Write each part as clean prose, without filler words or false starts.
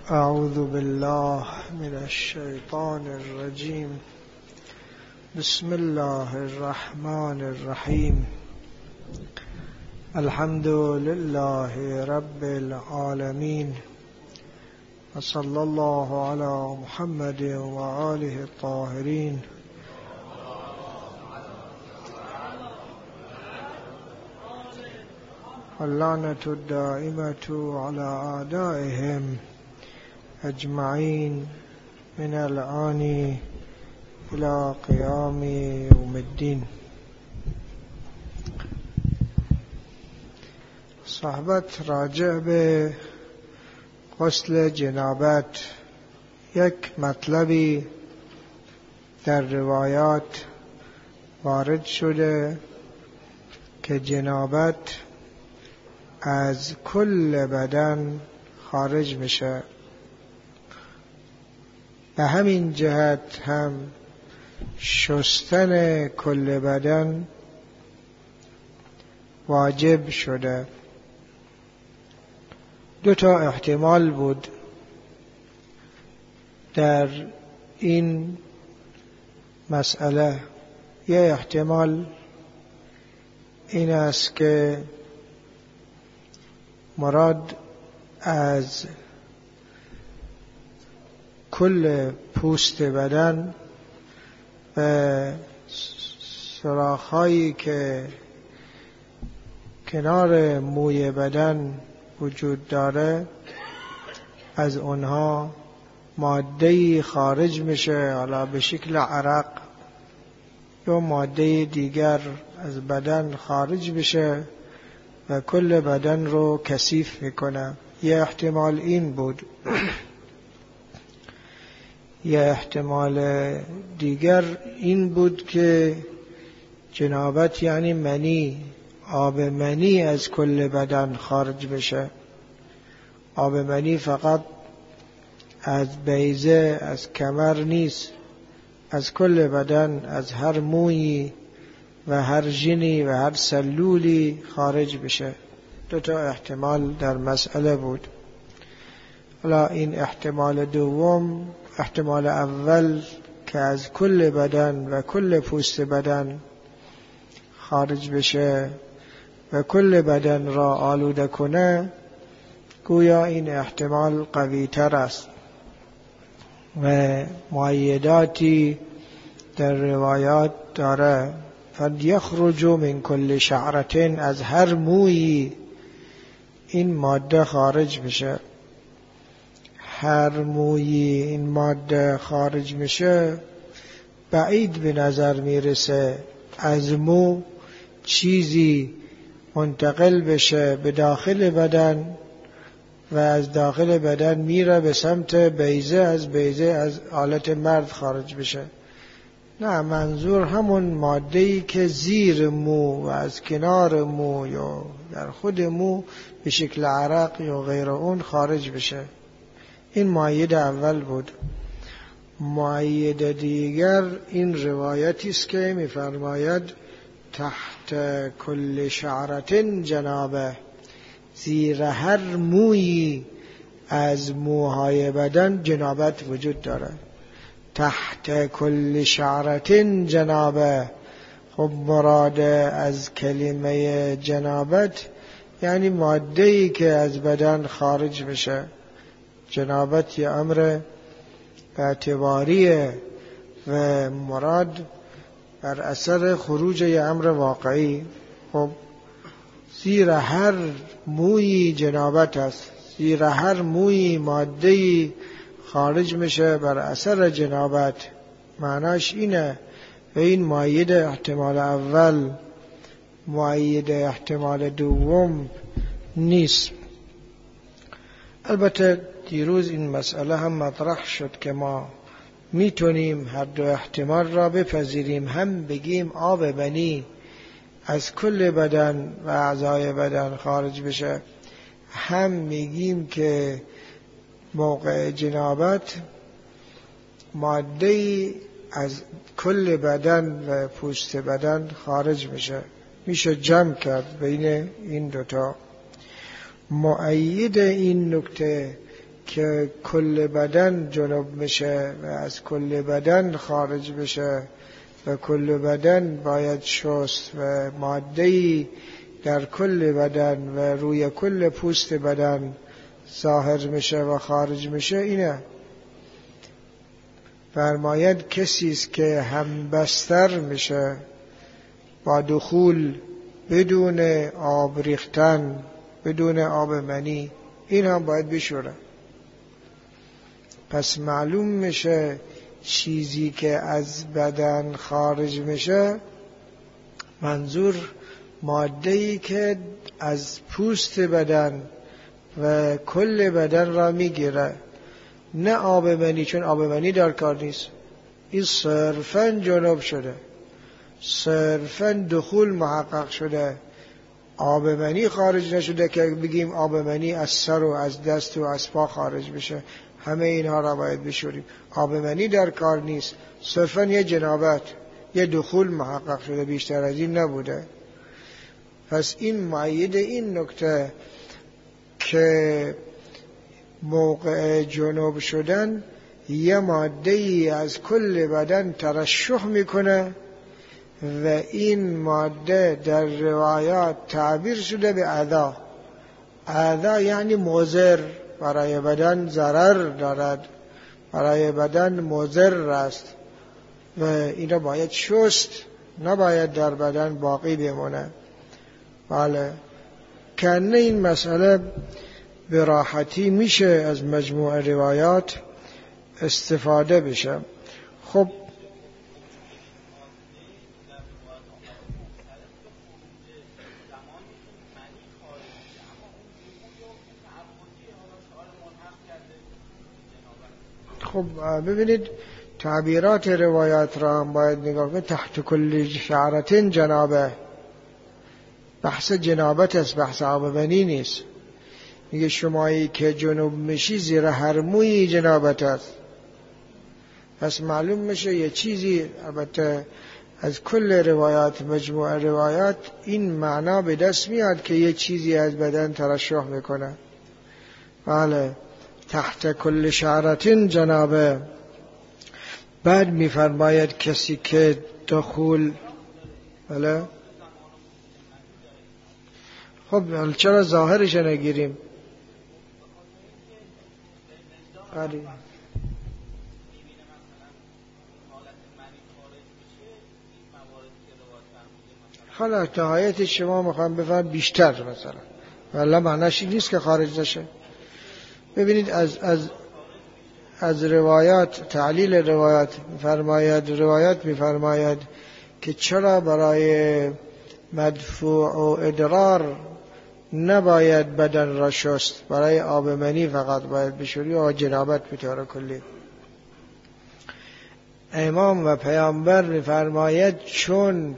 أعوذ بالله من الشيطان الرجيم. بسم الله الرحمن الرحيم. الحمد لله رب العالمين، وصلى الله على محمد وآله الطاهرين. اللعنة الدائمة على أعدائهم أجمعين من الآن إلى قيام يوم الدين. صحبت راجع به غسل جنابت. یک مطلبی در روایات وارد شده که جنابت از کل بدن خارج میشه. به همین جهت هم شستن کل بدن واجب شده. دو تا احتمال بود در این مسئله. یه احتمال این است که مراد از کل پوست بدن و سوراخ‌هایی که کنار موی بدن وجود داره، از اونها ماده‌ای خارج میشه، حالا به شکل عرق یا ماده دیگر از بدن خارج بشه و کل بدن رو کثیف میکنه. یه احتمال این بود. یه احتمال دیگر این بود که جنابت یعنی منی، آب منی از کل بدن خارج بشه. آب منی فقط از بیضه، از کمر نیست، از کل بدن، از هر مویی و هر ژنی و هر سلولی خارج بشه. دو تا احتمال در مسئله بود. حالا این احتمال دوم، احتمال اول که از کل بدن و کل پوست بدن خارج بشه و کل بدن را آلوده کنه، گویا این احتمال قوی تر است و مؤیداتی در روایات داره. قد یخرج من کل شعرة، از هر مویی این ماده خارج بشه. هر مویی این ماده خارج میشه، بعید به نظر میرسه از مو چیزی منتقل بشه به داخل بدن و از داخل بدن میره به سمت بیضه، از بیضه از آلت مرد خارج بشه. نه، منظور همون ماده‌ای که زیر مو و از کنار مو یا در خود مو به شکل عرق یا غیر اون خارج بشه. این مؤید اول بود. مؤید دیگر این روایتی است که می‌فرماید تحت کل شعرة جنابه، زیر هر مویی از موهای بدن جنابت وجود داره. تحت کل شعرة جنابه، خب مراد از کلمه جنابت یعنی ماده‌ای که از بدن خارج بشه. جنابت یه امر اعتباریه و مراد بر اثر خروج یه امر واقعی. خب زیر هر مویی جنابت است، زیر هر مویی ماده‌ای خارج میشه بر اثر جنابت. معناش اینه و این مؤید احتمال اول، مؤید احتمال دوم نیست. البته دیروز این مسئله هم مطرح شد که ما میتونیم هر دو احتمال را بپذیریم. هم بگیم آب منی از کل بدن و اعضای بدن خارج بشه، هم میگیم که موقع جنابت ماده‌ای از کل بدن و پوست بدن خارج میشه جمع کرد بین این دوتا. مؤید این نکته که کل بدن جنوب میشه و از کل بدن خارج بشه و کل بدن باید شست و ماده‌ای در کل بدن و روی کل پوست بدن ظاهر میشه و خارج میشه. اینه فرماید کسی است که هم بستر میشه با دخول بدون آب ریختن، بدون آب منی، این هم باید بشوره. پس معلوم میشه چیزی که از بدن خارج میشه منظور ماده‌ای که از پوست بدن و کل بدن را میگیره، نه آب منی، چون آب منی در کار نیست. این صرفاً جنوب شده، صرفاً دخول محقق شده، آب منی خارج نشده که بگیم آب منی از سر و از دست و از پا خارج بشه. همه اینها را باید بشوریم. آب منی در کار نیست، صرفاً یه جنابت، یه دخول محقق شده، بیشتر از این نبوده. پس این مؤید این نکته که موقع جنوب شدن یه ماده‌ای از کل بدن ترشح میکنه و این ماده در روایات تعبیر شده به اعضا. اعضا یعنی مضر، برای بدن ضرر دارد، برای بدن مضر است و اینا باید شست، نباید در بدن باقی بمونه. بله، کنه این مسئله به راحتی میشه از مجموع روایات استفاده بشه. خب ببینید تعبیرات روایات را هم باید نگاه کنید. تحت کل شعرة جنابه، بحث جنابت است، بحث آب منی نیست. میگه شمایی که جنوب میشی زیر هر موی جنابت است. پس معلوم میشه یه چیزی، البته از کل روایات، مجموع روایات این معنا به دست میاد که یه چیزی از بدن ترشح میکنه. بله، تحت کل شعرة جنابه. بعد میفرماید کسی که دخول، بله خب چرا ظاهرش نگیریم؟ بله حالا نهایت شما میخوام بفهم بیشتر مثلا، ولی معنیش نیست که خارج نشه. ببینید از روایات، تعلیل روایات میفرماید که چرا برای مدفوع و ادرار نباید بدن را شست، برای آب منی فقط باید بشوری و جنابت به طور کلی. امام و پیامبر میفرماید چون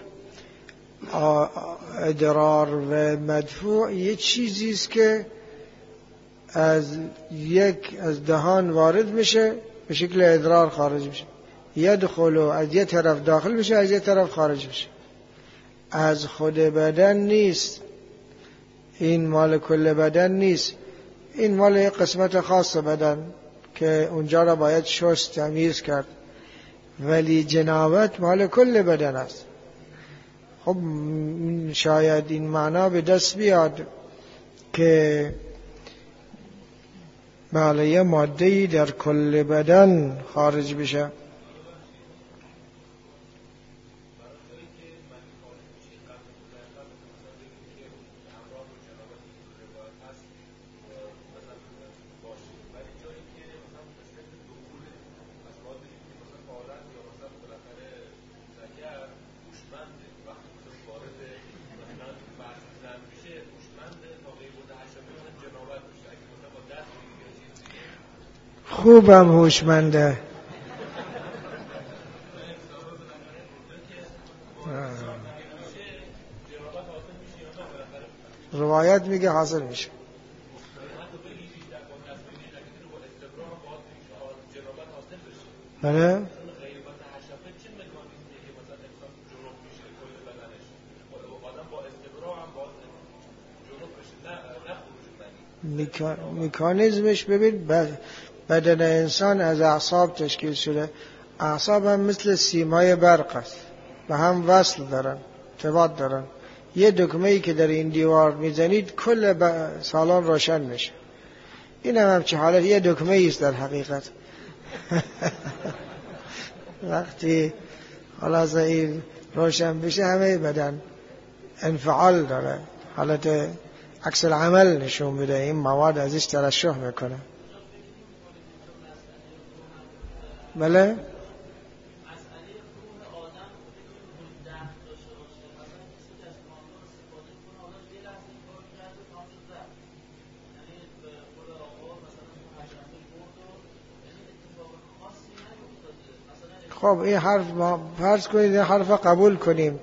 ادرار و مدفوع یه چیزی است که از دهان وارد میشه، به شکل ادرار خارج میشه، یدخل، از یه طرف داخل میشه، از یه طرف خارج میشه، از خود بدن نیست. این مال کل بدن نیست، این مال یک قسمت خاص بدن که اونجا را باید شست، تمیز کرد. ولی جنابت مال کل بدن است. خب شاید این معنا به دست بیاد که بله یه ماده‌ای در کل بدن خارج بشه. خوبم هوشمنده. روایت میگه حاصل میشه. بله مکانیزمش ببین بدن انسان از اعصاب تشکیل شده. اعصاب هم مثل سیمای برق است، به هم وصل دارن، ارتباط دارن. یه دکمه‌ای که در این دیوار میزنید کل سالن روشن میشه. این هم چه حالت یه دکمه‌ای است در حقیقت. وقتی خلاص این روشن بشه همه بدن انفعال داره، حالت عکس العمل نشون میده، این مواد ازش ترشح میکنه. بله خب این حرف ما فرض کنید این حرف قبول کنیم.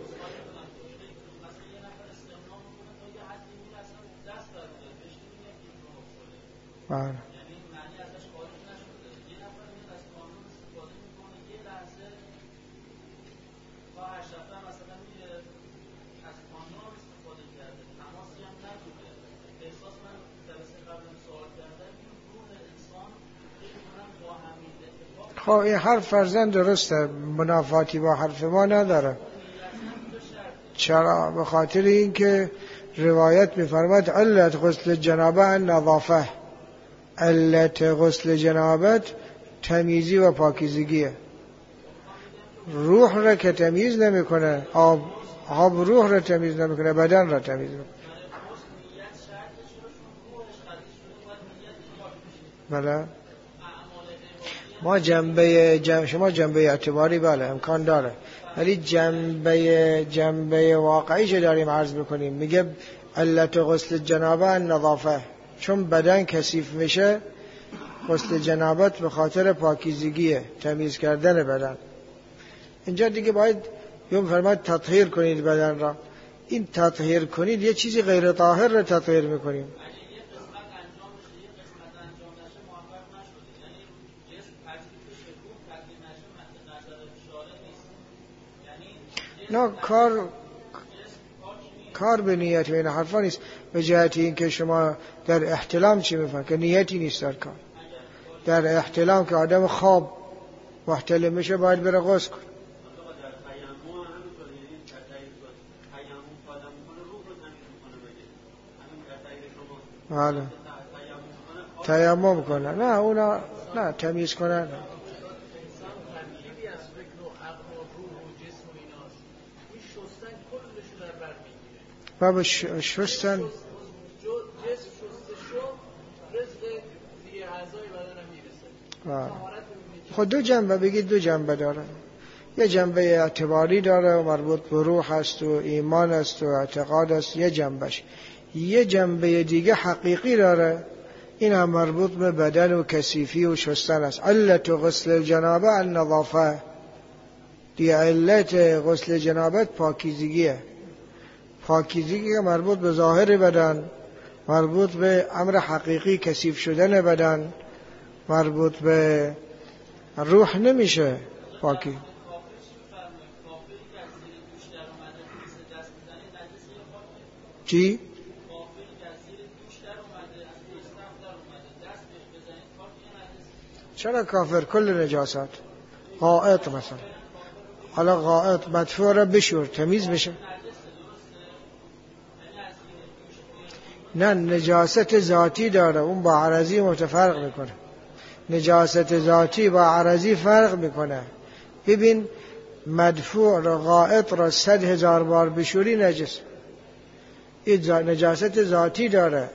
بله خب این حرف فرضاً درسته، منافاتی با حرف ما نداره. چرا؟ به خاطر اینکه روایت می‌فرماید علت غسل جنابه النظافه، علت غسل جنابت تمیزی و پاکیزگیه. روح را که تمیز نمی‌کنه، آب روح را تمیز نمی‌کنه، بدن را تمیز می‌کنه. بله ما شما جنبه اعتباری بله امکان داره، ولی جنبه واقعیش داریم عرض بکنیم. میگه علت غسل جنابه النظافه، چون بدن کثیف میشه غسل جنابت به خاطر پاکیزگیه، تمیز کردن بدن. اینجا دیگه باید یوم فرماد تطهیر کنید بدن را. این تطهیر کنید یه چیزی غیر طاهر را تطهیر میکنیم. نه کار به نیت و این حرفا نیست. به جهت این که شما در احتلام چی میفهمید که نیتی نیست در کار. در احتلام که آدم خواب محتلم میشه باید بره غسل کنه. بله تیمم کنه، نه اونا نه تمیز کنه نه. بابا شستن خود دو جنبه بگید، دو جنبه داره. یه جنبه اعتباری داره و مربوط به روح است و ایمان است و اعتقاد است، یه جنبش. یه جنبه دیگه حقیقی داره، این هم مربوط به بدن و کثیفی و شستن است. علت غسل جنابه النظافه، دی علت غسل جنابت پاکیزگیه. پاکیزگی که مربوط به ظاهر بدن، مربوط به امر حقیقی کثیف شدن بدن، مربوط به روح نمیشه پاکی. چی؟ چرا کافر؟ کل نجاست. غائط مثلا، حالا غائط مدفوع را بشور تمیز بشه. نه نجاست ذاتی داره، اون با عرضی متفرق میکنه. نجاست ذاتی با عرضی فرق میکنه. ببین مدفوع را غائط را 100,000 بار بشوری نجس، این نجاست ذاتی داره.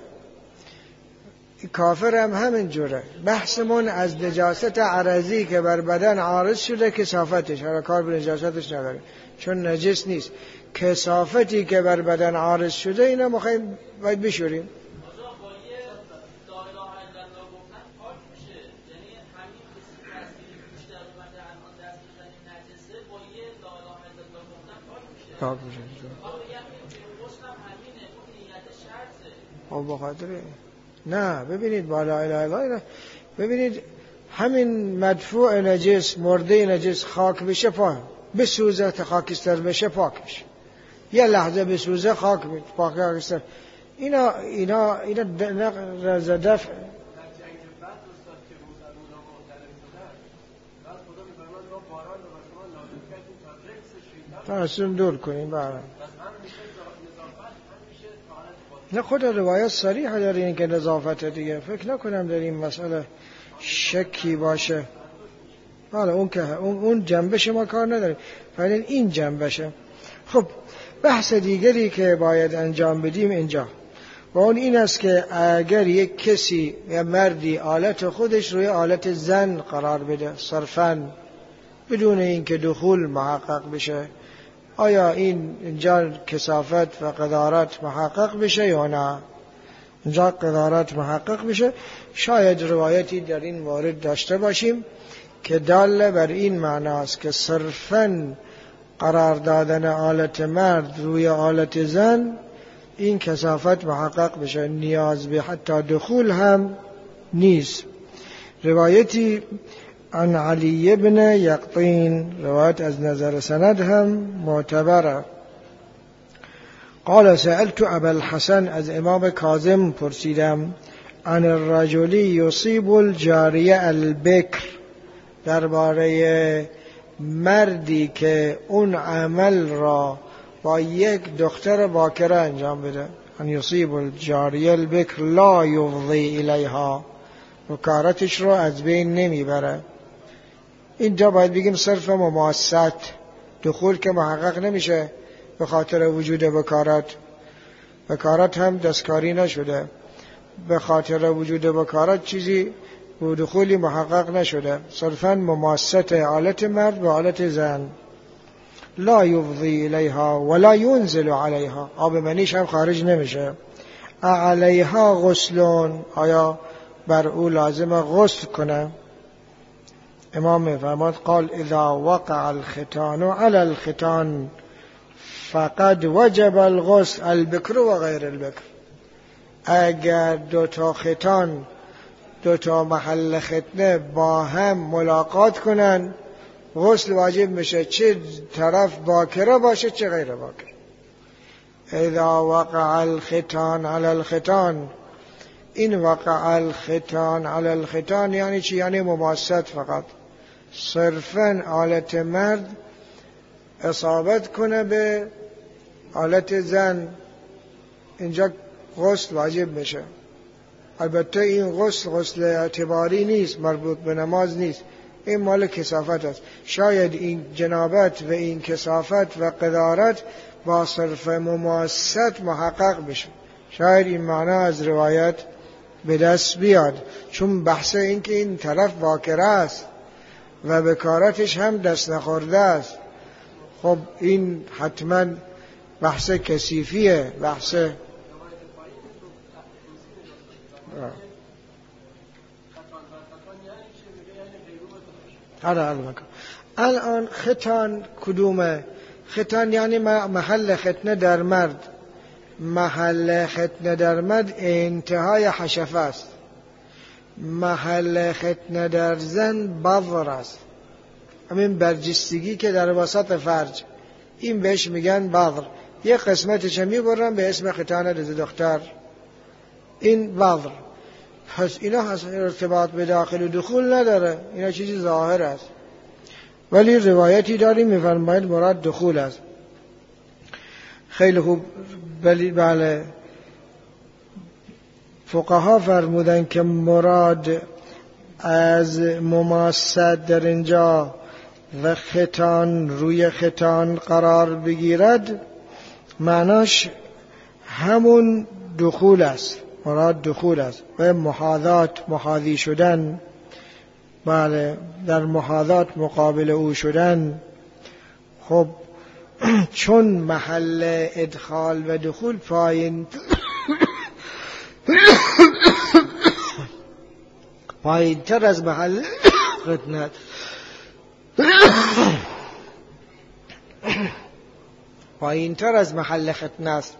کافر هم همین جوره. بحثمون از نجاست عرضی که بر بدن عارض شده کثافتش، حالا کار به نجاستش نداره چون نجس نیست. کثافتی که بر بدن عارض شده اینا مخواهیم باید بشوریم. نه ببینید با لا اله الا الله، ببینید همین مدفوع نجس، مرده نجس خاک بشه پاک بسوزه تا خاکستر بشه پاک بشه. یه لحظه بسوزه خاک پاکستر. اینا رزدف ترسون دور کنیم برام. نه خود روایت صریح داره این که نظافت دیگه، فکر نکنم در این مسئله شکی باشه. بله اون جنبش ما کار نداره، ولی این جنبشه. خب بحث دیگری که باید انجام بدیم اینجا و اون این است که اگر یک کسی یا مردی آلت خودش روی آلت زن قرار بده صرفاً بدون اینکه دخول محقق بشه، آیا اینجا کثافت و قدارت محقق بشه یا نه؟ اینجا قدارت محقق بشه. شاید روایتی در این مورد داشته باشیم که دال بر این معناست که صرفاً قرار دادن آلت مرد روی آلت زن این کثافت محقق بشه، نیاز به حتی دخول هم نیست. روایتی عن علی بن یقطین، روایت از نظر سند هم معتبره. قال سألت ابا الحسن، از امام کاظم پرسیدم، عن الرجل یصیب الجاریه البکر، درباره مردی که اون عمل را با یک دختر باکره انجام بده. ان یصیب الجاریه البکر لا یفضی الیها، بکارتش رو از بین نمیبره. اینجا باید بگیم صرف مماست، دخول که محقق نمیشه به خاطر وجود بکارت هم دستکاری نشده، به خاطر وجود بکارت چیزی و دخولی محقق نشده، صرفاً مماست آلت مرد به آلت زن. لا یفضی الیها ولا ینزل علیها، آب منیش هم خارج نمیشه. علیها غسلون، آیا بر او لازم غسل کنه؟ امام فرماد قال اذا وقع الختان على الختان فقد وجب الغسل البکر و غیر البکر. اگر دوتا ختان، دوتا محل ختنه با هم ملاقات کنن غسل واجب میشه، چه طرف باکره باشه چه غیر باکره. اذا وقع الختان على الختان، این وقع الختان على الختان یعنی چی؟ یعنی مماست فقط، صرفاً آلت مرد اصابت کنه به آلت زن، اینجا غسل واجب میشه. البته این غسل اعتباری نیست، مربوط به نماز نیست، این مال کثافت است. شاید این جنابت و این کثافت و قدارت با صرف مماست محقق بشه، شاید این معنی از روایت به دست بیاد، چون بحث این که این طرف باکره است و بکارتش هم دست نخورده است. خب این حتما بحث کثیفیه، بحث الان ختان کدومه؟ ختان یعنی محل ختنه در مرد. محل ختنه در مرد انتهای حشفه است، محل ختنه در زن بذر است، همین برجستگی که در وسط فرج، این بهش میگن بذر. یه قسمتش میبرن به اسم ختان دختر، این بذر. پس اینا ارتباط به داخل و دخول نداره، اینا چیزی ظاهر است. ولی روایتی داریم میفرماید مراد دخول است. خیلی خوب. بله فقها فرمودن که مراد از مماست در اینجا و ختان روی ختان قرار بگیرد، معناش همون دخول است، مراد دخول است و محاذی شدن. بله در محاذات مقابل او شدن. خب چون محل ادخال و دخول پایین تر از محل ختنه، پایین تر از محل ختنه است.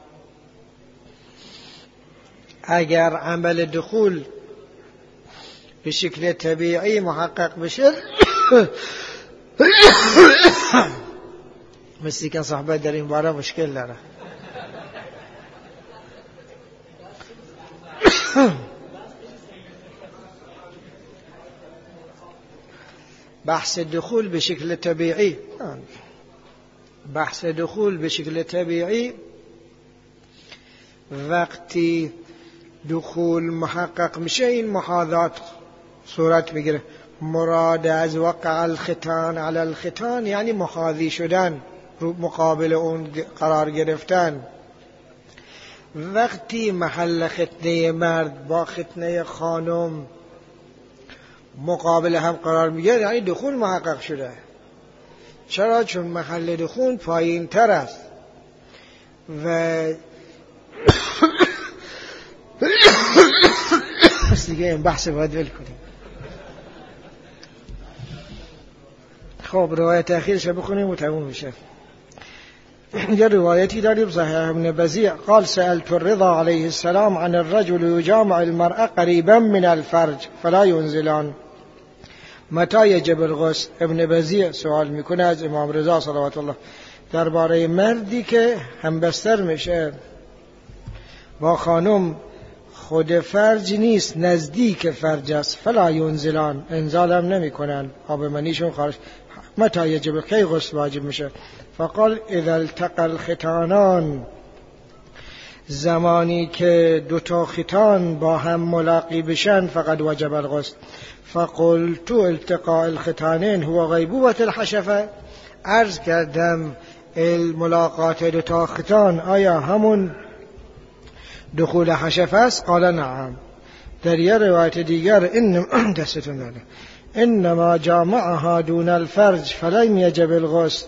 اگر عمل دخول به شکل طبیعی محقق بشه مثل که صحبت در این باره مشکل داره. بحث دخول به شکل طبیعی، بحث دخول به شکل طبیعی وقتی دخول محقق میشه این محاذات صورت میگیره. مراد از وقع الختان علی الختان یعنی محاذی شدن، رو مقابل اون قرار گرفتن. وقتی محل ختنه مرد با ختنه خانم مقابل هم قرار میگیره یعنی دخول محقق شده. چرا؟ چون محل دخول پایین تر است و دیگه این بحث باید ول کنیم. خب روایت اخیرش بخونیم و تموم میشه. یه روایتی داریم صحیح ابن بزیع قال سألت الرضا علیه السلام عن الرجل یجامع المرأة قریبا من الفرج فلا ينزلان متى یجب الغسل. ابن بزیع سوال میکنه از امام رضا صلوات الله درباره مردی که همبستر میشه با خانم، خود فرج نیست نزدیک فرج است، فلا ينزلان انزال هم نمی کنن، آب منیشون خارج. متى یجب، کی غسل واجب میشه؟ فقال اذا التقى الختانان، زمانی که دوتا ختان با هم ملاقی بشن فقد وجب الغسل. فقلت التقاء الختانین هو غیبوبة الحشفه، عرض کردم ملاقات دوتا ختان آیا همون دخول حشفه است؟ قال نعم. در یه روایت دیگر انما جامعها دون الفرج فلم یجب الغسل.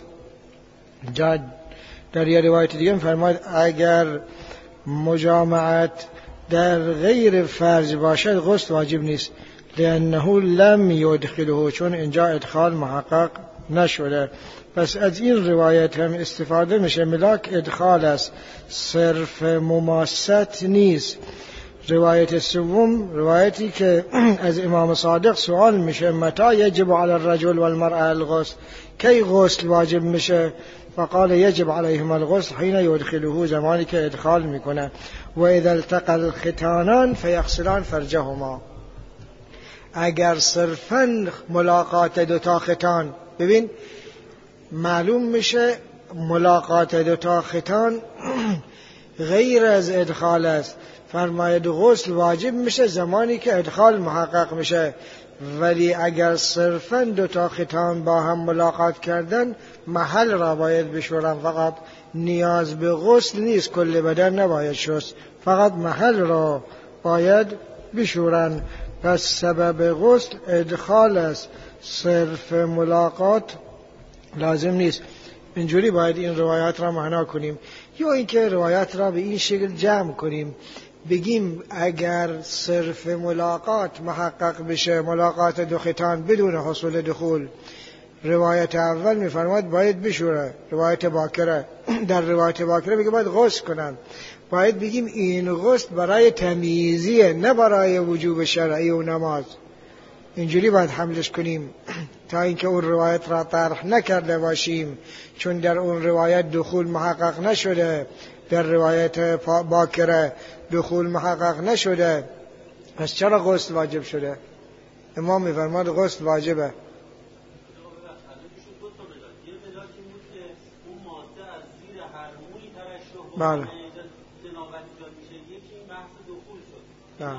در یه روایت دیگر فرماید اگر مجامعت در غیر فرج باشد غسل واجب نیست، لانه لم یدخله، چون اینجا ادخال محقق نشده. پس از این روایت هم استفاده میشه ملاک ادخال است، صرف مماست نیست. روایت سوم روایتی که از امام صادق سوال میشه متى یجب علی الرجل والمرأة الغسل، کی غسل واجب میشه؟ فقال یجب علیهم الغسل حين یدخله، زمانی که ادخال میکنه. و اذا التقى الختانان فیغسلان فرجهما، اگر صرفاً ملاقات دوتا ختان، ببین معلوم میشه ملاقات دوتا ختان غیر از ادخال است. فرماید غسل واجب میشه زمانی که ادخال محقق میشه، ولی اگر صرفاً دوتا ختان با هم ملاقات کردن محل را باید بشورن، فقط نیاز به غسل نیست، کل بدن نباید شست، فقط محل را باید بشورن. پس سبب غسل ادخال است، صرف ملاقات لازم نیست. اینجوری باید این روایات را معنا کنیم، یا اینکه روایات را به این شکل جمع کنیم، بگیم اگر صرف ملاقات محقق بشه، ملاقات دو ختان بدون حصول دخول، روایت اول میفرماید باید بشوره، روایت باکره. در روایت باکره میگه باید غسل کنن. باید بگیم این غسل برای تمییزیه، نه برای وجوب شرعی و نماز. اینجوری باید حملش کنیم تا اینکه اون روایت را طرح نکرده باشیم، چون در اون روایت دخول محقق نشده، در روایت باکره دخول محقق نشده، پس چرا غسل واجب شده؟ امام میفرماد غسل واجبه. بله. بله.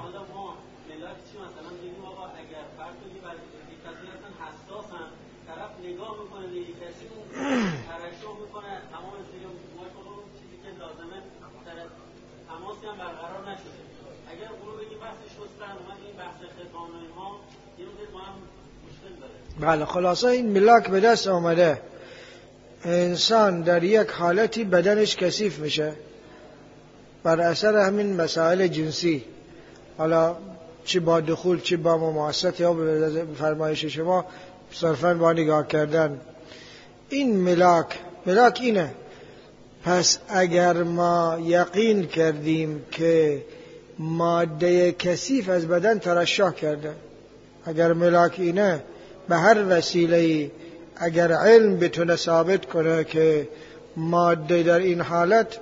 نگاه میکنه به یک کسی اون ترشح میکنه تمام چیزی که لازمه تماسی هم برقرار نشده. اگر اونو بگیم بحث شستن اومد این بحث ختان و اینها یه مدت ما هم مشکل داره. بله خلاصه این ملاک به دست آمده، انسان در یک حالتی بدنش کثیف میشه بر اثر همین مسائل جنسی، حالا چی با دخول چی با مماست یا به فرمایش شما صرفاً با نگاه کردن. این ملاک اینه. پس اگر ما یقین کردیم که ماده کثیف از بدن ترشح کرده، اگر ملاک اینه، به هر وسیله‌ای اگر علم بتونه ثابت کنه که ماده در این حالت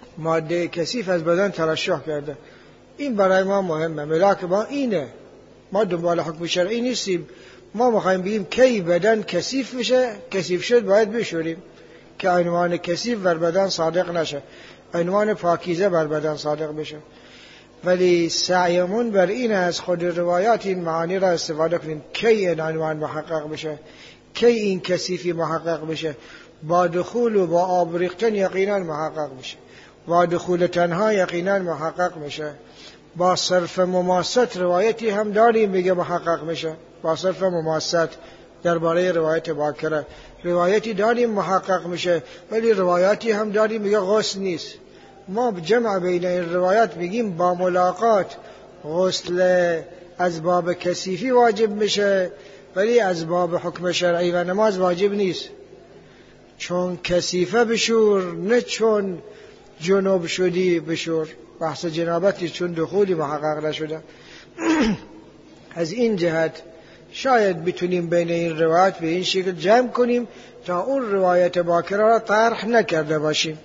ماده کثیف از بدن ترشح کرده، این برای ما مهمه. ملاک ما اینه، ما دنبال حکم شرعی نیستیم. ما میخوایم بگیم کی بدن کثیف میشه، کثیف شد باید بشوریم که عنوان کثیف بر بدن صادق نشه، عنوان پاکیزه بر بدن صادق بشه. ولی سعیمون بر این از خود روایات این معانی را استفاده کنیم کی این عنوان محقق بشه، کی این کثیفی محقق بشه. با دخول و با آب ریختن یقینا محقق میشه، با دخول تنها یقینا محقق میشه. با صرف مماست روایتی هم داریم بگه محقق میشه، با صرف مماست درباره روایت باکره روایتی داریم محقق میشه، ولی روایتی هم داریم بگه غسل نیست. ما جمع بین این روایات بگیم با ملاقات غسل از باب کثیفی واجب میشه، ولی از باب حکم شرعی و نماز واجب نیست. چون کثیفه بشور، نه چون جنوب شدی بشور. بحث جنابتی چون دخولی محقق نشده. از این جهت شاید بتونیم بین این روایات به این شکل جمع کنیم تا اون روایت باکره را طرح نکرده باشیم.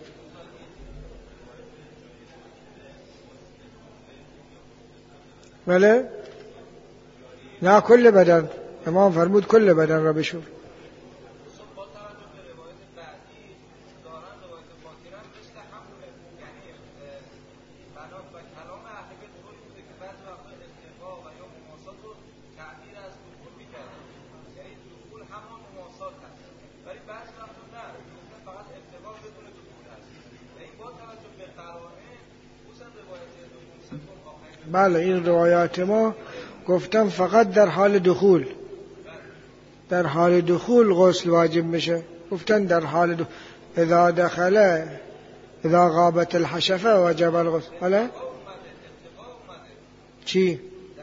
بله؟ نه کل بدن، امام فرمود کل بدن را بشور. بله این روایات ما گفتم فقط در حال دخول، در حال دخول غسل واجب میشه. گفتن در حال دخول اذا دخل اذا غابت الحشفه وجب الغسل. بله چی؟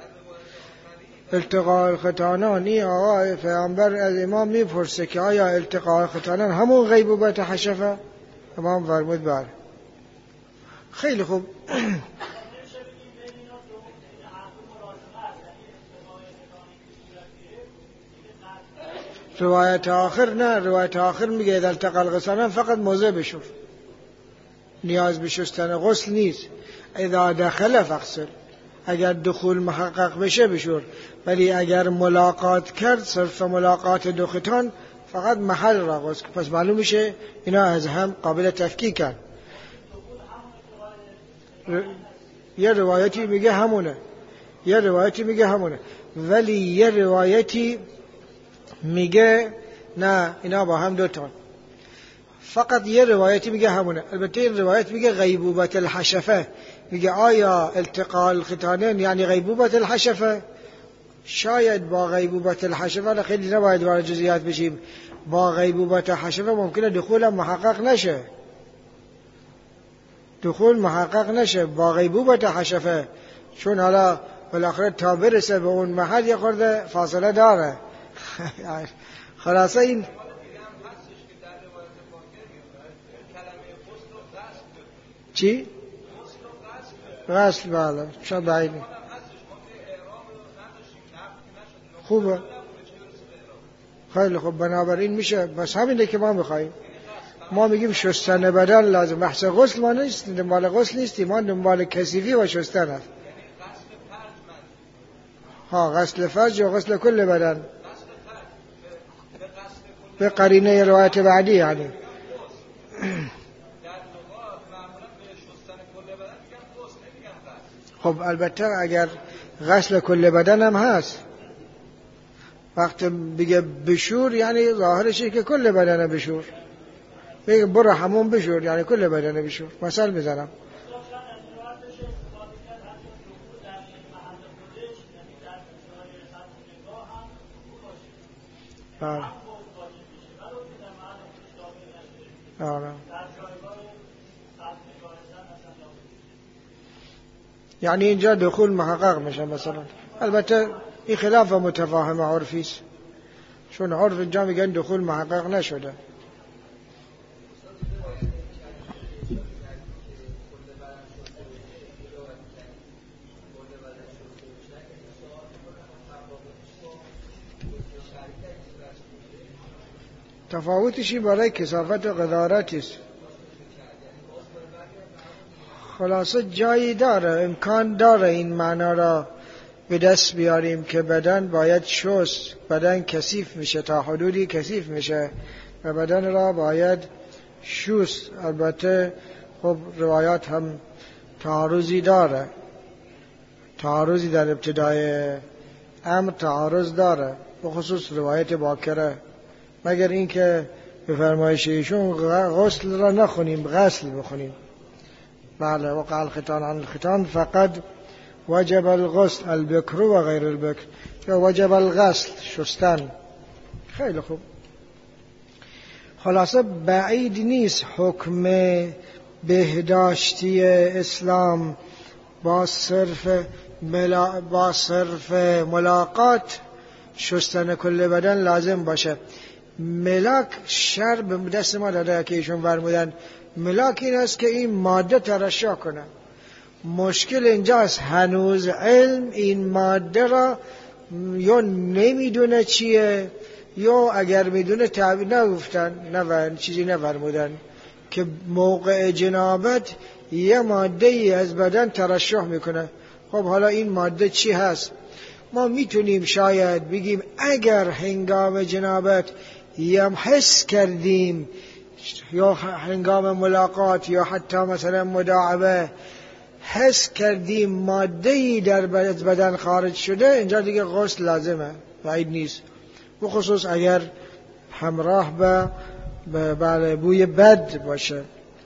التقاء الختانان. این آقا پیامبر از امام میپرسه که آیا التقاء الختانان همون غیبوبت حشفه؟ امام فرمود بله. خیلی خوب. روایت آخر نه، روایت آخر میگه اذا التقى الغسلان فقط موضع بشور، نیاز به شستن غسل نیست. اذا دخل فغسل، اگر دخول محقق بشه بشور، ولی اگر ملاقات کرد صرف ملاقات دو ختان فقط محل را غسل. پس معلوم میشه اینا از هم قابل تفکیکن. یه روایتی میگه همونه، یه روایتی میگه همونه، ولی یه روایتی میگه نه اینا با هم دوتان. فقط یه روایتی میگه همونه. البته این روایت میگه غیبوبت الحشفه، میگه آیا التقاء الختانین یعنی غیبوبت الحشفه؟ شاید با غیبوبت الحشفه، خیلی نباید وارد جزئیات بشیم، با غیبوبت الحشفه ممکنه دخول محقق نشه، دخول محقق نشه با غیبوبت الحشفه، چون حالا بالاخره تا برسه به اون محل یه خورده فاصله داره. خلاصه این چی؟ غسل بله شاید بعید خوبه. خیلی خوب، بنابراین میشه. بس همینه که ما میخواییم. ما میگیم شستن بدن لازم، بحث غسل ما نیست، دنبال غسل نیستیم، ما دنبال کثیفی و شستن هست. ها غسل فرج و غسل کل بدن به قرینه روایت بعدی یعنی. خب البته اگر غسل کل بدن هم هست، وقت بگه بشور یعنی ظاهرشه که کل بدن بشور، بگه برو همون بشور یعنی کل بدن بشور. مثال میزنم یعنی اینجا دخول محقق میشه مثلا. البته این خلاف متفاهم عرفی است، چون عرف اینجا میگن دخول محقق نشده. تفاوتشی برای کثافت و قدارت است. خلاصه جایی داره، امکان داره این معنا را به دست بیاریم که بدن باید شست، بدن کثیف میشه، تا حدودی کثیف میشه و بدن را باید شست. البته خب روایات هم تعارضی داره، تعارضی در ابتدای امر تعارض داره، به خصوص روایت باکره، مگر اینکه به فرمایش ایشون غسل را نخونیم، غسل بخونیم. بله، وقع الختان عن الختان فقط وجب الغسل البکر و غیر البکر، یا وجب الغسل شستن. خیلی خوب. خلاصه بعید نیست حکم بهداشتی اسلام با صرف ملاقات شستن کل بدن لازم باشه. ملاک شر به دست ما داده که ایشون فرمودن ملاک این است که این ماده ترشح کنه. مشکل اینجاست هنوز علم این ماده را یا نمیدونه چیه، یا اگر میدونه تعبیر نگفتن، چیزی نفرمودن که موقع جنابت یه ماده ای از بدن ترشح میکنه. خب حالا این ماده چی هست؟ ما میتونیم شاید بگیم اگر هنگام جنابت یا حس کردیم یا هنگام ملاقات یا حتی مثلا مداعبه حس کردیم ماده‌ای در بدن خارج شده، اینجا دیگه غسل لازمه، بعید نیست، بخصوص اگر همراه به بوی بد باشه.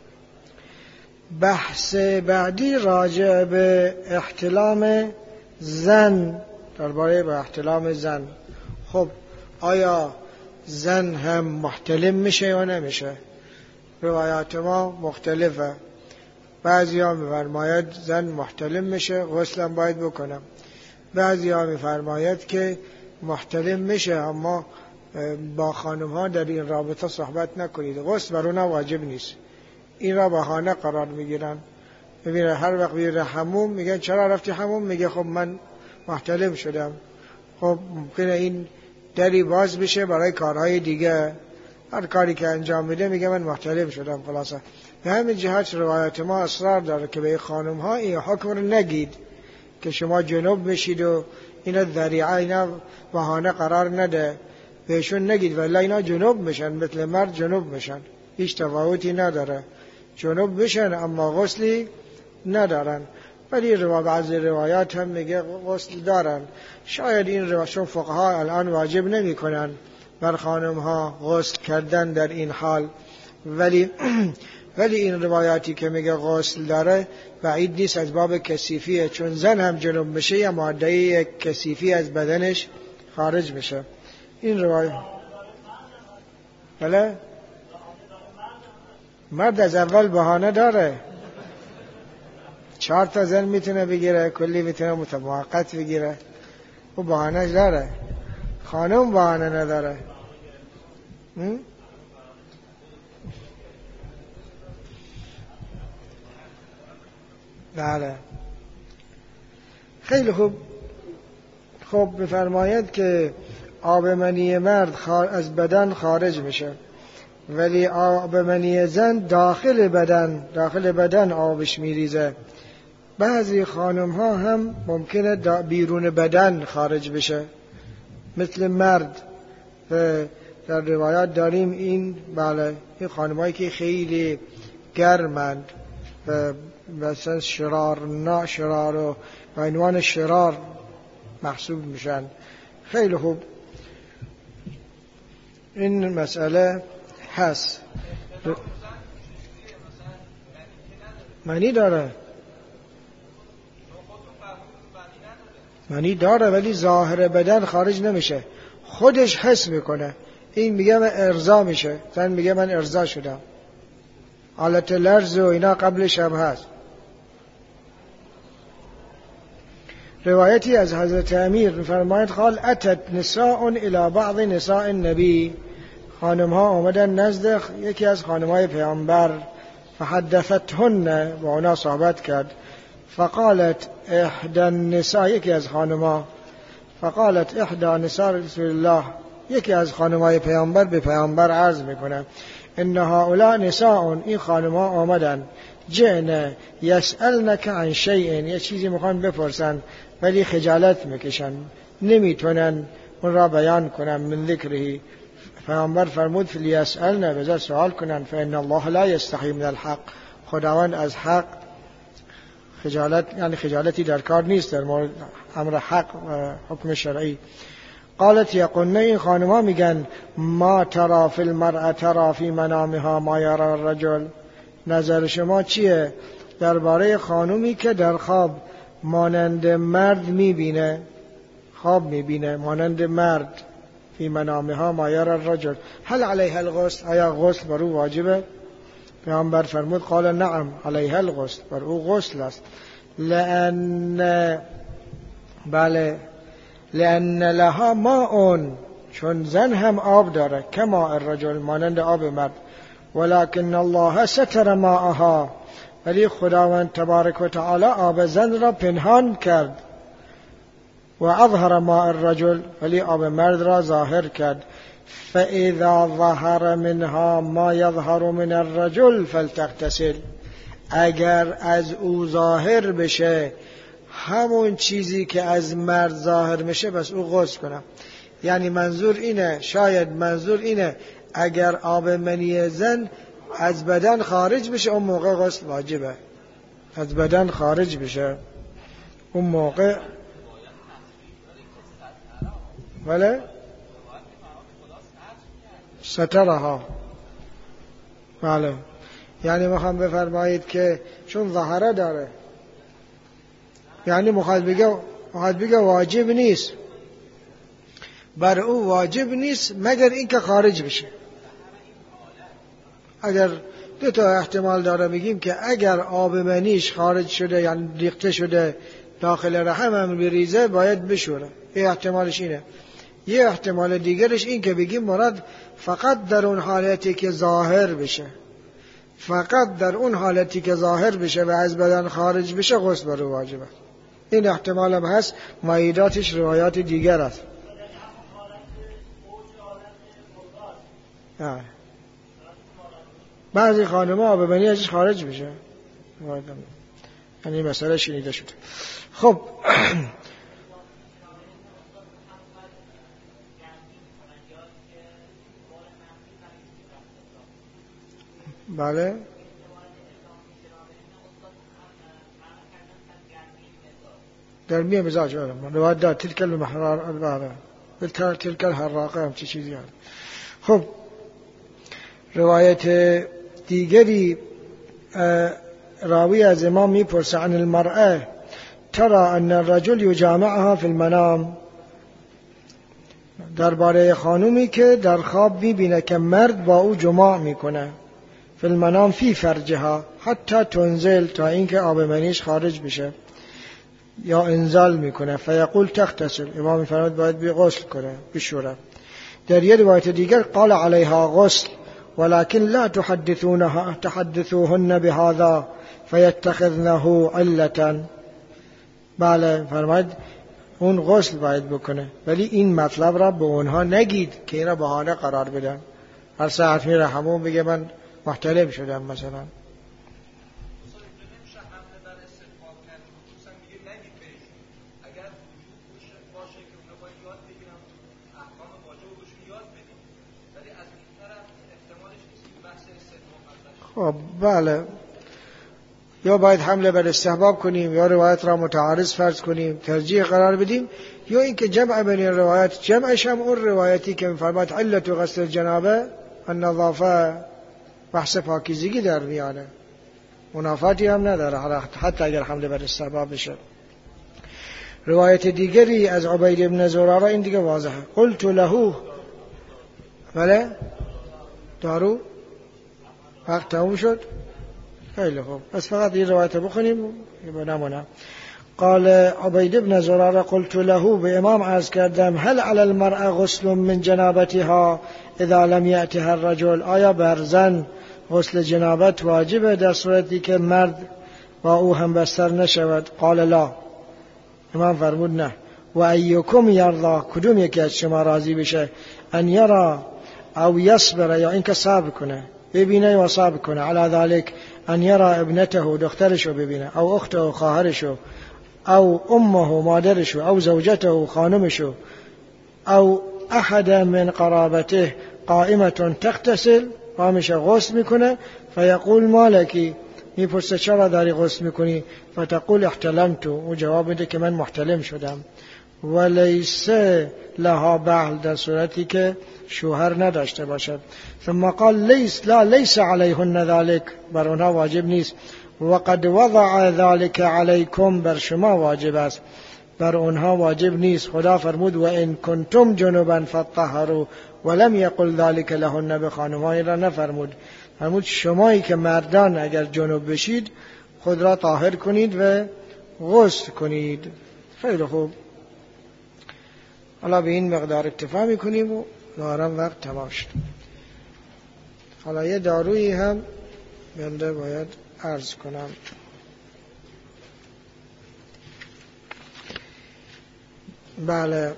بحث بعدی راجع به احتلام زن، درباره به احتلام زن. خب آیا زن هم محتلم میشه یا نمیشه؟ روایات ما مختلفه. بعضی ها میفرماید زن محتلم میشه، غسل هم باید بکنم. بعضی ها میفرماید که محتلم میشه اما با خانم ها در این رابطه صحبت نکنید، غسل بر اونا واجب نیست. این را بهانه قرار میگیرن. ببینه هر وقت بیره حموم میگن چرا رفتی حموم؟ میگه خب من محتلم شدم. خب ممکنه این دری باز بشه برای کارهای دیگه، هر کاری که انجام میده میگه من محتلم شدم. خلاصه به همین جهت روایت ما اصرار داره که به خانم ها این حکم رو نگید که شما جنوب بشید و اینا ذریعه، اینا بهانه قرار نده، بهشون نگید ولی اینا جنوب میشن، مثل مرد جنوب میشن، هیچ تفاوتی نداره، جنوب بشن اما غسلی ندارن. ولی بعضی روایات هم میگه غسل دارن. شاید این روایشون فقها الان واجب نمی کنن بر خانم ها غسل کردن در این حال، ولی این روایاتی که میگه غسل داره بعید نیست از باب کثیفیه، چون زن هم جنوب میشه یا ماده کثیفی از بدنش خارج میشه. این روایت بله مرد از اول بهانه داره، 4 تا زن میتونه بگیره، کلی میتونه متوقت بگیره، و بهانه‌اش داره. خانم بهانه نداره. بله خیلی خوب. خب بفرماید که آب منی مرد از بدن خارج میشه، ولی آب منی زن داخل بدن آبش میریزه. بعضی خانم ها هم ممکنه بیرون بدن خارج بشه مثل مرد. در روایات داریم این بله این خانم هایی که خیلی گرمند مثلا شرار و عنوان شرار محسوب میشن. خیلی خوب این مسئله هست. معنی داره ولی ظاهر بدن خارج نمیشه، خودش حس میکنه. این میگه من ارضا میشه، زن میگه من ارضا شدم، حالت لرز و اینا قبلش هم هست. روایتی از حضرت امیر میفرماید قال اتت نساء الى بعض نساء النبی، خانم ها آمدن نزد یکی از خانم های پیامبر، فحدثتهن، با اونا صحبت کرد. فقالت احدى النساء، یکی از خانم ها، فقالت احدى نساء رسول الله، یکی از خانم های پیامبر به پیامبر عرض میکنه ان هؤلاء نساء، این خانم ها آمدن، جئن یسألنک عن شیء، یه چیزی میخوان بپرسن، ولی خجالت میکشن، نمیتونن اون را بیان کنن. من ذکره، پیامبر فرمود فلیسألن، بذار سوال کنن، فإن الله لا یستحی من الحق، خداوند از حق خجالتی در کار نیست در مورد امر حق و حکم شرعی. قالت یقولن، این خانما میگن ما ترى فی المرأة ترى فی منامها ما یرى الرجل، نظر شما چیه درباره خانومی که در خواب مانند مرد میبینه، خواب میبینه مانند مرد، فی منامها ما یرى الرجل هل علیها الغسل، آیا غسل بر او واجبه؟ پیامبر فرمود قال نعم علیها الغسل، بر او غسل است. لأن لها ماء، چون زن هم آب داره، کما الرجل، مانند آب مرد. ولكن الله ستر ماءها، ولی خداوند تبارک و تعالی آب زن را پنهان کرد. و اظهر ماء الرجل، ولی آب مرد را ظاهر کرد. فاذا ظهر منها ما يظهر من الرجل فلتغتسل، اگر از او ظاهر بشه همون چیزی که از مرد ظاهر میشه، بس او غسل کنه. یعنی منظور اینه، شاید منظور اینه اگر آب منی زن از بدن خارج بشه اون موقع غسل واجبه، از بدن خارج بشه اون موقع. بله سترها، بله، یعنی میخوام بفرمایید که چون ظاهره داره، یعنی مخاطب بگه واجب نیست، بر او واجب نیست مگر اینکه خارج بشه. اگر دو تا احتمال داره، میگیم که اگر آب منیش خارج شده، یعنی ریخته شده داخل رحم هم بریزه، باید بشوره. یه احتمالش اینه. یه احتمال دیگرش این که بگیم مراد فقط در اون حالتی که ظاهر بشه، فقط در اون حالتی که ظاهر بشه و از بدن خارج بشه غسل بر او واجبه. این احتمال هم هست، مایداتش روایات دیگر است. بعضی خانم‌ها آب منی ازش خارج میشه، یعنی مسئله شنیده شده. خب بله، گرمی مزاج روایت داد تلک المحرار تلک الحراقه هم چیزی هست. خب روایت دیگری راوی از امام میپرسه عن المرأة ترى ان الرجل یجامعها فی المنام، درباره خانومی که در خواب میبینه که مرد با او جماع میکنه، فی المنام فی فرجها حتی تنزل، تا اینکه آب منیش خارج بشه یا انزال میکنه. فیقول تغتسل، امام فرمود باید غسل کنه، بشوره. در یه روایت دیگر قال علیها غسل ولكن لا تحدثوهن بهذا فيتخذنه علة. بله، فرماید اون غسل باید بکنه، ولی این مطلب را به اونها نگید که اینا بهانه قرار بدن. هر ساعت میره همون بگه من محتلم شدم مثلا. خب بله، یا باید حمله بر استحباب کنیم، یا روایت را متعارض فرض کنیم، ترجیح قرار بدیم، یا اینکه جمع بین روایت، جمعش هم اون روایتی که می‌فرماید علت غسل الجنابه النظافه، بحث پاکیزگی در میانه، منافاتی هم نداره حتی اگر حمله بر استحباب بشه. روایت دیگری از عبید بن زراره این دیگه واضحه. قلت له، بله دارو وقت تموم شد. خیلی خوب، پس فقط این روایت بخونیم نمونه. قال عبید بن زراره قلت له، به امام عرض کردم هل علی المرأة غسل من جنابتها اذا لم یأتها الرجل، آیا بر زن غسل جنابت واجبه در صورتی که مرد با او هم بستر نشود؟ قال لا، امام فرمود نه. و ایکم یرضا، کدوم یکی از شما راضی بشه، ان یرا او یصبر، یا اینکه صبر کنه، ببینه و صبر کنه، علی ذلك ان یرا ابنته، دخترشو ببینه، او اخته و خواهرشو، او امه مادرشو او زوجته خانمشو او احد من قرابته قائمة تغتسل قامش غسل میکنه فیقول مالکی میپرسه چرا داری غسل میکنی فتقول احتلمت و جواب میده که من محتلم شدم ولیس لها بعل در صورتی که شوهر نداشته باشد ثم قال لیس علیهن ذلك بر اونها واجب نیست وقد وضع ذلك علیکم بر شما واجب است بر اونها واجب نیست خدا فرمود و ان کنتم جنبا فطهروا ولم یقل ذلك لهن به خانمانی را نفرمود فرمود شمایی که مردان اگر جنب بشید خود را طاهر کنید و غسل کنید. خیلی خوب حالا به این مقدار اکتفا میکنیم و دارم وقت تمام شد. حالا یه دارویی هم بنده باید عرض کنم. بله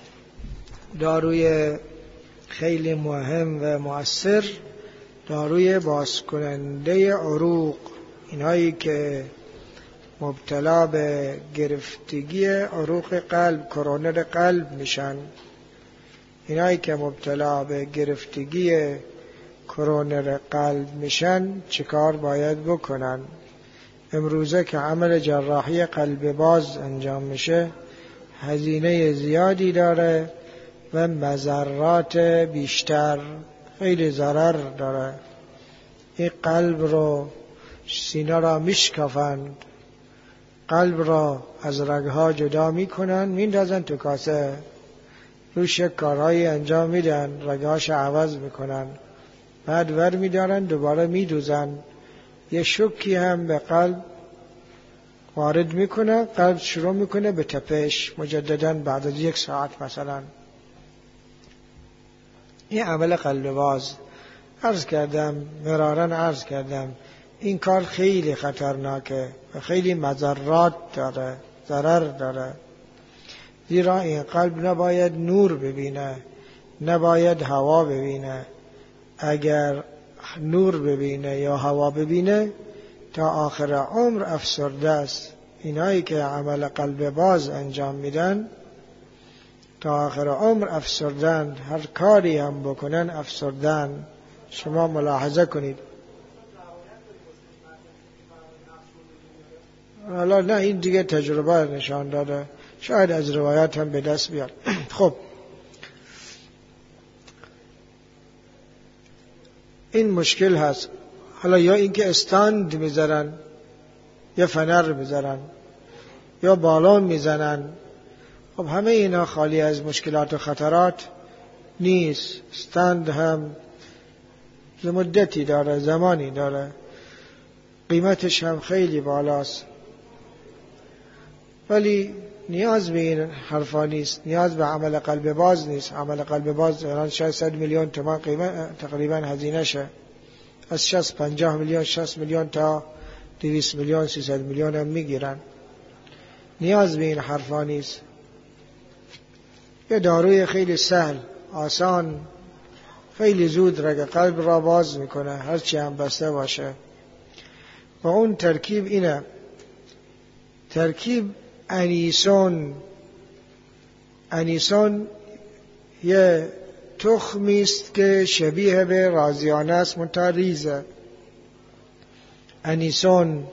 داروی خیلی مهم و مؤثر داروی بازکننده عروق، اینایی که مبتلا به گرفتگی عروق قلب کرونر قلب میشن، اینایی که مبتلا به گرفتگی کرونر قلب میشن چیکار باید بکنن؟ امروزه که عمل جراحی قلب باز انجام میشه هزینه زیادی داره و مضرات بیشتر، خیلی ضرر داره. این قلب رو سینه را میشکافند، قلب را از رگها جدا میکنن میندازن تو کاسه، روش کارهایی انجام میدن، رگهاش عوض میکنن، بعد ور میدارن دوباره میدوزن، یه شوکی هم به قلب وارد میکنه، قلب شروع میکنه به تپش مجددا بعد از 1 ساعت مثلا. این عمل قلب باز مرارا عرض کردم این کار خیلی خطرناکه و خیلی مضرات داره، ضرر داره، زیرا این قلب نباید نور ببینه، نباید هوا ببینه. اگر نور ببینه یا هوا ببینه تا آخر عمر افسرده است. اینایی که عمل قلب باز انجام میدن تا آخر عمر افسردن، هر کاری هم بکنن افسردن. شما ملاحظه کنید. حالا نه این دیگه تجربه نشان داده، شاید از روایات هم به دست بیاد. خب این مشکل هست. حالا یا اینکه استاند میذارن یا فنر میذارن یا بالون میزنن، خب همه اینا خالی از مشکلات و خطرات نیست. استاند هم یه مدتی داره، زمانی داره، قیمتش هم خیلی بالاست، ولی نیاز به این حرفا نیست، نیاز به عمل قلب باز نیست. عمل قلب باز الان شاید 100 میلیون تومان قیمت تقریبا هزینه شه، از 50 میلیون 60 میلیون تا 200 میلیون 300 میلیون هم میگیرن. نیاز به این حرفا نیست. یه داروی خیلی سهل، آسان، خیلی زود رگ قلب را باز میکنه هرچی هم بسته باشه. و اون ترکیب اینه، ترکیب انیسون. انیسون یه تخمی است که شبیه به رازیانه است منتها ریزه. انیسون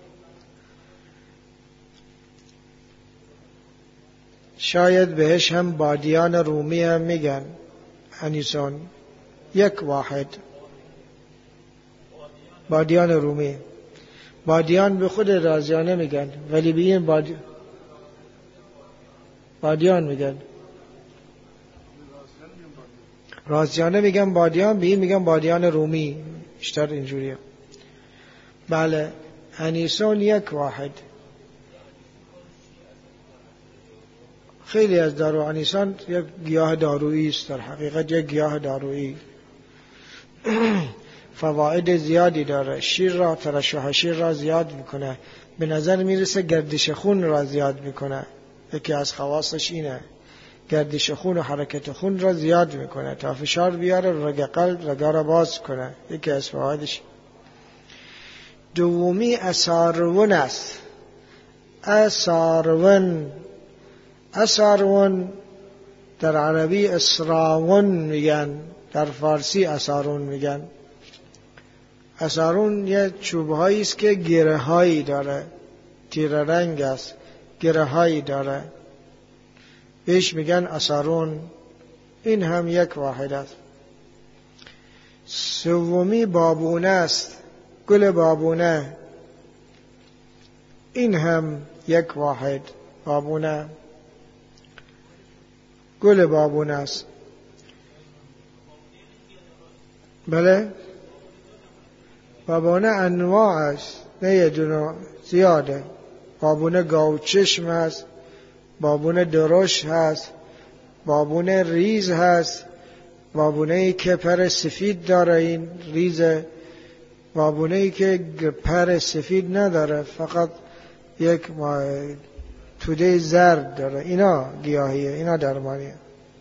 شاید بهش هم بادیان رومی هم میگن. انیسون 1 واحد، بادیان رومی. بادیان به خود رازیانه میگن ولی به این بادیان میگن. رازیانه میگن بادیان، به این میگن بادیان رومی، بیشتر اینجوریه. بله انیسون 1 واحد. خیلی از دارو انیسون یک گیاه دارویی است، در حقیقت یک گیاه دارویی. فواید زیادی داره. شیر را، ترشح شیر را زیاد میکنه. به نظر میرسه گردش خون را زیاد میکنه. یکی از خواصش اینه، گردش خون و حرکت خون را زیاد میکنه تا فشار بیاره رگ قلب، رگا را باز کنه. یکی از فوایدش. دومی اسارون است. اسارون. اسارون در عربی اسراون میگن، در فارسی اسارون میگن. اسارون یه چوبهایی است که گره هایی داره، تیره رنگ است، گره هایی داره، بهش میگن اسارون. این هم یک واحد است. سومی بابونه است، گل بابونه. این هم یک واحد، بابونه، گل بابونه است. بله، بابونه انواع است، نه یه دونه، زیاده. بابونه گاوچشم هست، بابونه درشت هست، بابونه ریز هست، بابونه ای که پر سفید داره، این ریزه. بابونه ای که پر سفید نداره، فقط یک توده زرد داره. اینا گیاهیه، اینا درمانیه.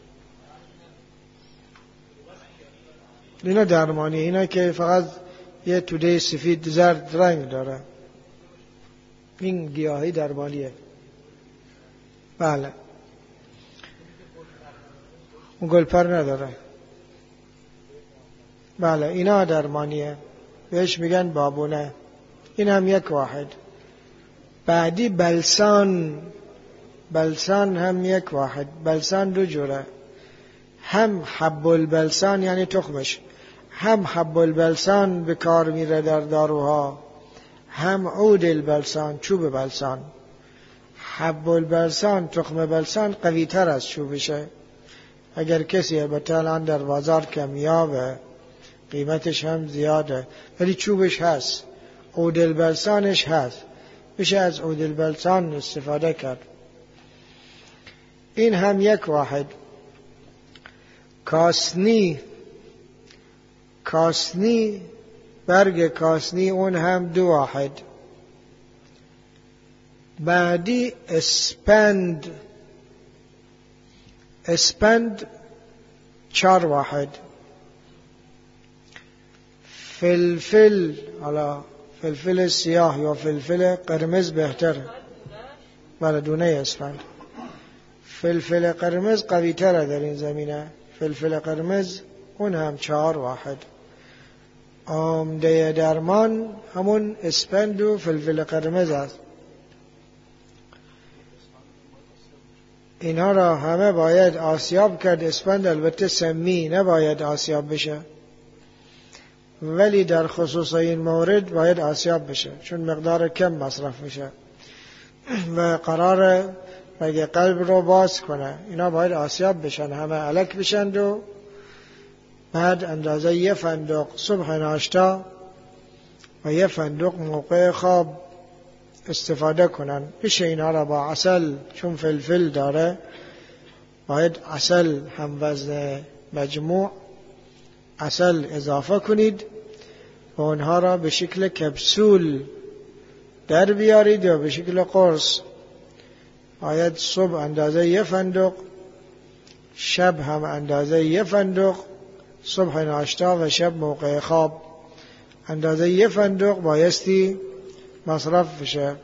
اینا درمانیه، اینا که فقط یه توده سفید زرد رنگ داره، این گیاهی درمانیه. بله، اون گلپر نداره. بله، اینا درمانیه، بهش میگن بابونه. این هم یک واحد. بعدی بلسان. بلسان هم یک واحد. بلسان دو جوره، هم حب البلسان یعنی تخمش، هم حب البلسان به کار میره در داروها، هم عود البلسان، چوب بلسان. حب البلسان، تخم بلسان قوی تر از چوبشه. اگر کسی البته الان در بازار کمیابه، قیمتش هم زیاده، ولی چوبش هست. عود البلسانش هست، میشه از عود البلسان استفاده کرد. این هم یک واحد. کاسنی. کاسنی، برگ کاسنی، اون هم دو واحد. بعدی اسپند. اسپند چار واحد. فلفل، حالا فلفل سیاه یا فلفل قرمز بهتر. بله، دونه اسپند. فلفل قرمز قوی تره در این زمینه. فلفل قرمز اون هم چهار واحد. عمده درمان همون اسپند و فلفل قرمز است. اینها را همه باید آسیاب کرد. اسپند البته سمی، نباید آسیاب بشه، ولی در خصوص این مورد باید آسیاب بشه چون مقدار کم مصرف میشه و قرار رگ قلب رو باز کنه. اینا باید آسیاب بشن، همه الک بشند و بعد اندازه یه فندق صبح ناشتا و یه فندق موقع خواب استفاده کنن. بشه اینا را با عسل، چون فلفل داره باید عسل هم وزن مجموع عسل اضافه کنید و اونها را به شکل کپسول در بیارید یا به شکل قرص. باید صبح اندازه یه فندق، شب هم اندازه یه فندق، صبح ناشتا و شب موقع خواب اندازه یه فندق بایستی مصرف بشه،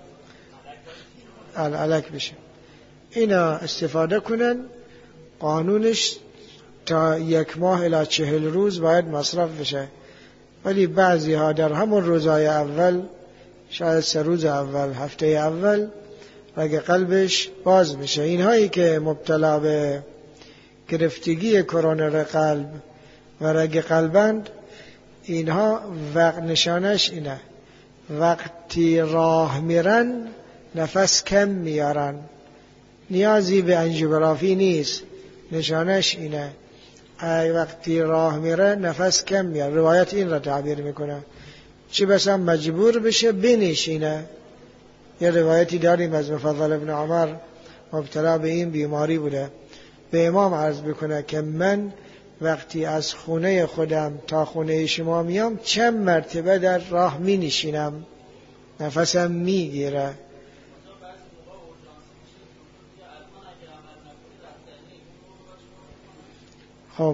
الک بشه. اینا استفاده کنن. قانونش تا 1 ماه الی 40 روز باید مصرف بشه، ولی بعضی ها در همون روزهای اول، شاید 3 روز اول، هفته اول رگ قلبش باز میشه. اینهایی که مبتلا به گرفتگی کرونر قلب و رگ قلبند، اینها نشانش اینه، وقتی راه میرن نفس کم میارن، نیازی به انژیوگرافی نیست، نشانش اینه. وقتی راه میره نفس کم میاره. روایت این را تعبیر میکنه، چی بسا مجبور بشه بنشینه. یه روایتی داریم از مفضل ابن عمر، مبتلا به این بیماری بوده، به امام عرض بکنه که من وقتی از خونه خودم تا خونه شما میام چند مرتبه در راه می نشینم، نفسم می گیره. خب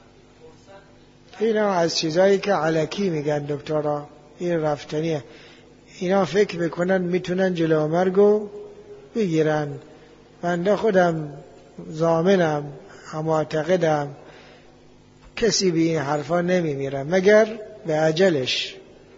اینا از چیزایی که علکی میگن دکترها، این رفتنیه. اینا فکر میکنن میتونن جلو مرگو بگیرن. بنده خودم ضامنم، معتقدم کسی به این حرفا نمیمیره مگر به اجلش.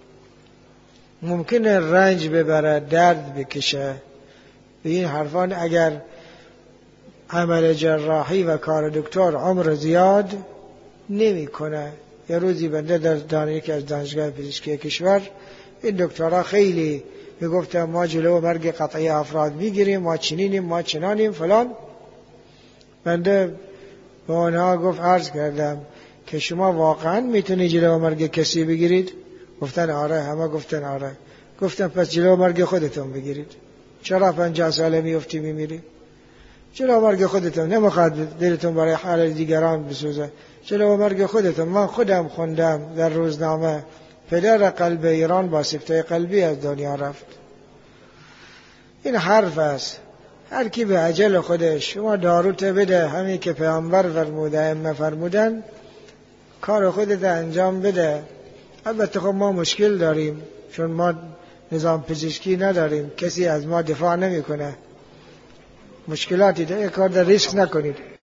ممکنه رنج ببره، درد بکشه، به این حرفا اگر عمل جراحی و کار دکتر عمر زیاد نمیکنه. یه روزی بنده در یکی از دانشگاه پزشکی کشور این دکترها خیلی میگفتن ما جلو مرگ قطعی افراد میگیریم، ما چنینیم، ما چنانیم فلان. بنده به آنها گفت عرض کردم که شما واقعا میتونی جلو مرگ کسی بگیرید؟ گفتن آره. همه گفتن آره. گفتم پس جلو مرگ خودتون بگیرید. چرا 50 ساله میفتی میمیری؟ جلو مرگ خودتون، نمیخواد دلتون برای حال دیگران بسوزه. جلو مرگ خودتون. من خودم خوندم در روزنامه پدر قلب ایران با سکته قلبی از دنیا رفت. این حرف است. هر کی به اجل خودش. شما داروت بده، همین که پیامبر فرموده، ائمه فرمودن، کار خودت انجام بده. البته خب ما مشکل داریم چون ما نظام پزشکی نداریم، کسی از ما دفاع نمیکنه. مشکلاتی داره، کار در ریسک نکنید.